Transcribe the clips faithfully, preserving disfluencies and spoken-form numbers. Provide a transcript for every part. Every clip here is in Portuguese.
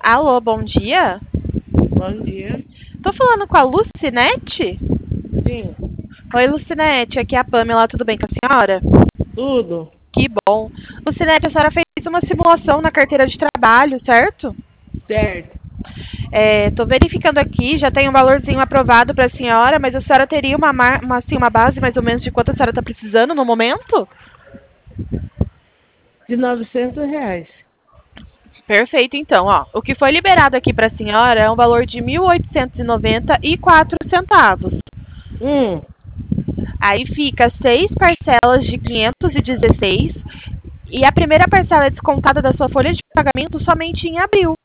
Alô, bom dia. Bom dia. Tô falando com a Lucinete? Sim, Oi, Lucinete, aqui é a Pamela, tudo bem com a senhora? tudo Que bom. Lucinete, a senhora fez uma simulação na carteira de trabalho, certo? certo. É, tô verificando aqui, já tem um valorzinho aprovado para a senhora, mas a senhora teria uma, mar- uma, assim, uma base mais ou menos de quanto a senhora está precisando no momento? De novecentos reais. Perfeito, então, ó. O que foi liberado aqui para a senhora é um valor de mil oitocentos e e noventa e quatro centavos. Hum, Aí fica seis parcelas de quinhentos e dezesseis e a primeira parcela é descontada da sua folha de pagamento somente em abril.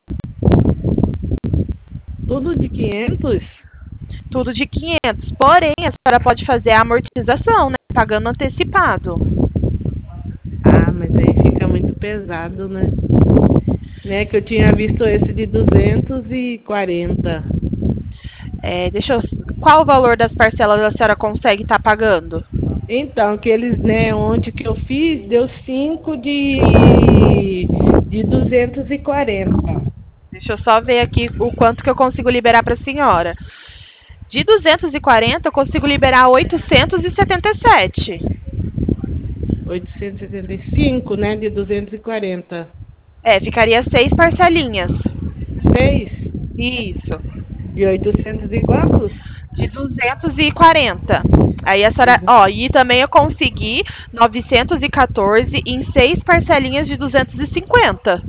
tudo de quinhentos? Tudo de quinhentos. Porém, a senhora pode fazer a amortização, né? Pagando antecipado. Ah, mas aí fica muito pesado, né? Né, que eu tinha visto esse de duzentos e quarenta. É, deixa eu... Qual o valor das parcelas a senhora consegue estar pagando? Então, aqueles, né, ontem que eu fiz, deu cinco de, de duzentos e quarenta. Deixa eu só ver aqui o quanto que eu consigo liberar para a senhora. De duzentos e quarenta, eu consigo liberar oitocentos e setenta e sete. oitocentos e setenta e cinco, né, de duzentos e quarenta. É, ficaria seis parcelinhas. Seis Isso. de oitocentos e quantos? De duzentos e quarenta. Aí a senhora, ó, e também eu consegui novecentos e quatorze em seis parcelinhas de duzentos e cinquenta.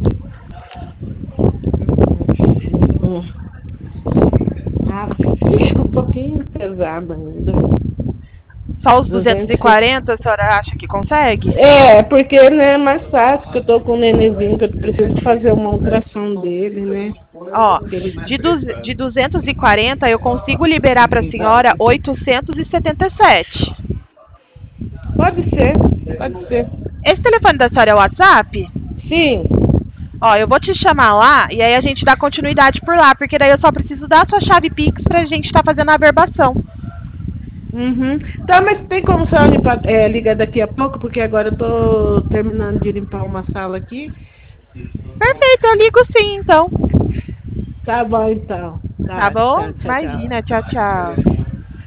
Hum. Ah, fica um pouquinho pesado ainda. Só os duzentos e duzentos e... quarenta, a senhora acha que consegue? É, porque né, é mais fácil, que eu tô com um nenenzinho, que eu preciso fazer uma ultrassom dele, né? Ó, Ele... de, du- de duzentos e quarenta eu consigo liberar para a senhora oitocentos e setenta e sete. Pode ser, pode ser. Esse telefone da senhora é o WhatsApp? Sim. Ó, eu vou te chamar lá e aí a gente dá continuidade por lá, porque daí eu só preciso dar a sua chave Pix pra gente estar fazendo a averbação. Uhum. Tá, mas tem como só limpar, é, ligar daqui a pouco, porque agora eu tô terminando de limpar uma sala aqui. Perfeito, eu ligo sim, então. Tá bom, então. Tá Tá, bom? tchau, tchau, Imagina, tchau. tchau, tchau.